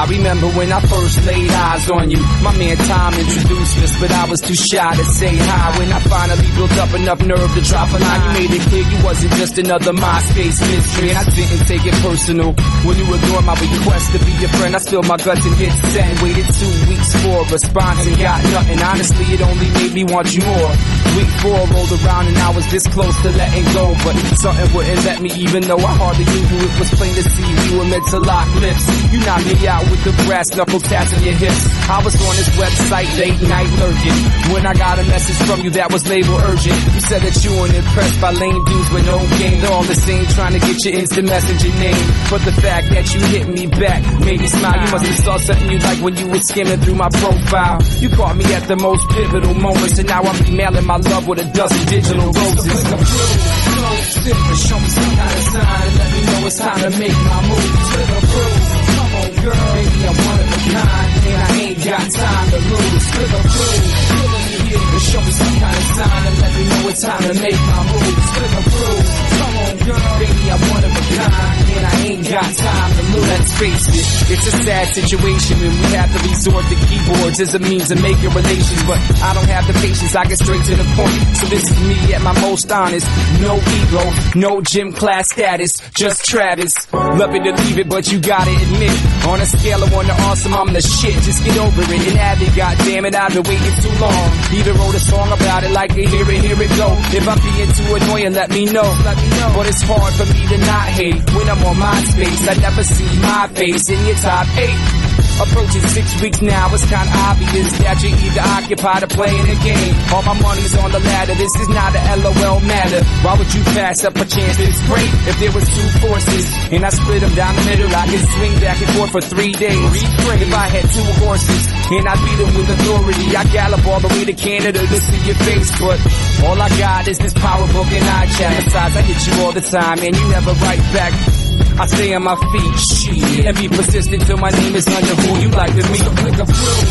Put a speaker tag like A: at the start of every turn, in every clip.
A: I remember when I first laid eyes on you. My man Tom introduced us, but I was too shy to say hi. When I finally built up enough nerve to drop a line, you made it clear you wasn't just another MySpace mystery. And I didn't take it personal when you ignored my request to be your friend. I spilled my guts and hit send. Waited 2 weeks for a response and got nothing. Honestly, it only made me want you more. Week 4 rolled around and I was this close to letting go, but something wouldn't let me, even though I hardly knew you. It was plain to see we were meant to lock lips. You knocked me out with the brass knuckles tapping your hips. I was on this website late night lurking when I got a message from you that was labeled urgent. You said that you weren't impressed by lame dudes with no game. They're all the same, trying to get your instant messenger name. But the fact that you hit me back made me smile. You must have saw something you like when you were skimming through my profile. You caught me at the most pivotal moments, and now I'm emailing my love with a dozen digital roses. Show me some kind of sign, let me know it's time to make my move. Come on, girl, baby, I'm one of a kind, and I ain't got time to lose. Show me some kind of sign and let me know it's time to make my move. Come on, girl, baby, I'm one of a kind, and I ain't got time to lose. Let's face it, it's a sad situation when we have to resort to keyboards as a means of making relations. But I don't have the patience, I get straight to the point. So this is me at my most honest. No ego, no gym class status, just Travis. Love it to leave it, but you gotta admit, on a scale of 1 to awesome, I'm the shit. Just get over it and have it, goddammit, I've been waiting too long. Even wrote a song about it, like to hear it go. If I'm being too annoying, let me know. But it's hard for me to not hate when I'm on MySpace. I never see my face in your top 8. Approaching 6 weeks now, it's kinda obvious that you're either occupied or playing a game. All my money's on the ladder, this is not a LOL matter. Why would you pass up a chance that's great? If there was 2 forces, and I split them down the middle, I could swing back and forth for 3 days. If I had 2 horses, and I beat them with authority, I gallop all the way to Canada to see your face. But all I got is this power book and iChat. Besides, I hit you all the time, and you never write back. I stay on my feet, shit, and be persistent till my name is under who you like to meet. So click approve,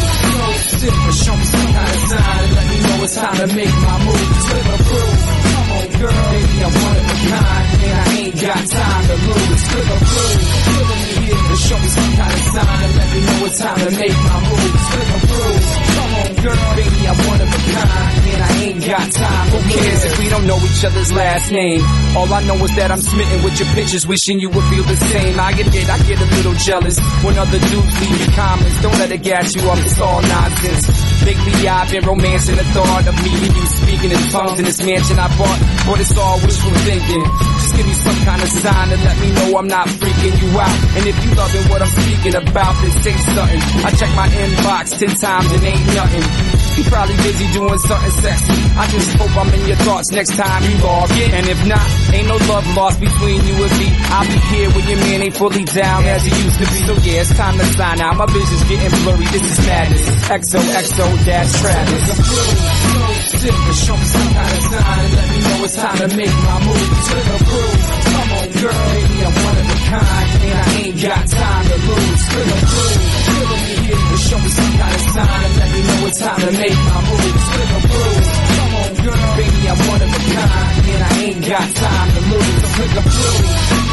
A: show me some kind of sign and let me know it's time to make my move. Click approve, come on girl, baby, I'm one of a kind, and I ain't got time to lose. Click approve, feeling me here, show me some kind of sign and let me know it's time to make my move. Click approve, come on girl, baby, I'm one of a kind, and I ain't got time. Who cares if we don't know each other's last name? All I know is that I'm smitten with your pictures, wishing you would feel the same. I admit I get a little jealous when other dudes leave you comments. Don't let it gas you up, it's all nonsense. Lately I've been romancing the thought of me and you speaking in tongues in this mansion I bought, but it's all wishful thinking. Just give me some kind of sign to let me know I'm not freaking you out. And if you loving what I'm speaking about, then say something. I check my inbox 10 times and ain't nothing. You probably busy doing something sexy. I just hope I'm in your thoughts next time you log in. And if not, ain't no love lost between you and me. I'll be here when your man ain't fully down as he used to be. So yeah, it's time to sign out. My vision's getting blurry, this is madness. XOXO-Travis. Show me some kind of sign and let me know it's time to make my move. Click approve, come on girl, baby, I'm one of a kind, and I ain't got time to lose. Click approve, feeling me here, show me some kind of sign and let me know it's time to make my move. Click approve, come on girl, baby, I'm one of a kind, and I ain't got time to lose. Click approve.